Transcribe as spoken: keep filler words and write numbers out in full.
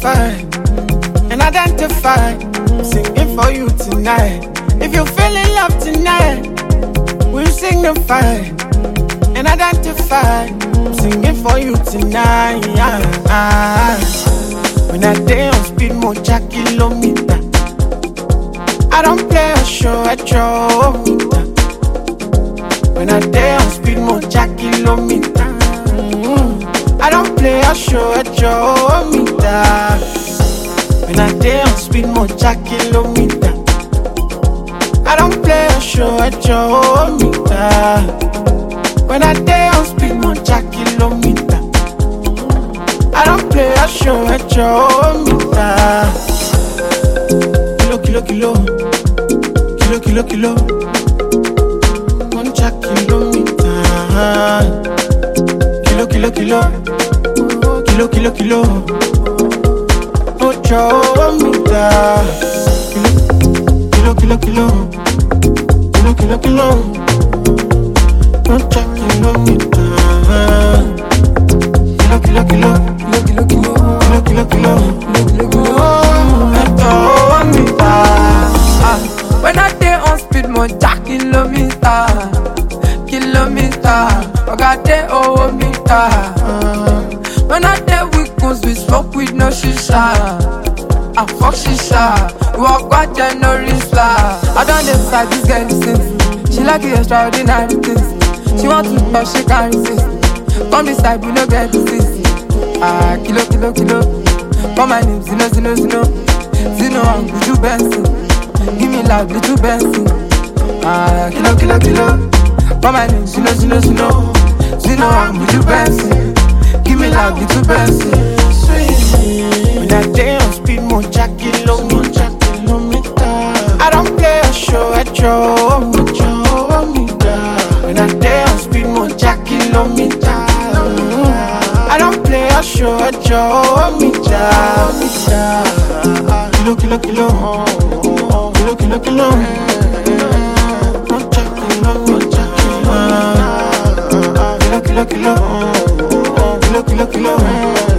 verify and identify. I'm singing for you tonight. If you feel in love tonight, we'll signify and identify. I'm singing for you tonight. When I day on speed, mocha kilometer. I don't play a show at your meter. When I day on speed, mocha kilometer. Mm-hmm. I don't play a show at your meter. When I day on speed, mocha kilometer. I don't play a show at your meter. When I day on speed, mocha kilometer. I don't play a show at your meter. Kilo, kilo, kilo. Kilo, kilo, kilo. Mocha kilometer. Kilo, kilo, kilo. Kilo, kilo, kilo. Ocho meter. Kilo, kilo, kilo. Kilo, kilo, kilo. Mocha kilometer. Kilo, kilo, kilo. Kilo, kilo, kilo. Kilo, kilo, kilo. Kilo, kilo, kilo. When I day on speed, mocha kilometer, kilometer. I got day over meter. When I day with guns, we smoke with no shisha. I fuck shisha. We walk back there, no risla. I don't decide this girl is sinful. She like the extraordinary things. She want to but she can't resist. Come beside, we no get disease. Ah, kilo, kilo, kilo. For my name, Zino, Zino, Zino. Zino, I'm Buju Benson. Give me loud, little Benson. Ah, kilo, kilo, kilo. For my name, Zino, Zino, Zino. Zino, I'm Buju Benson. Give me loud, little Benson. When I day on speed, mocha kilometer. I don't play a show at your meter. When I day on speed, mocha kilometer. I don't play a show at your meter. Kilo, kilo, kilo. Kilo, kilo, kilo. Mocha kilometer. Kilo, kilo, kilo. Kilo, kilo, kilo.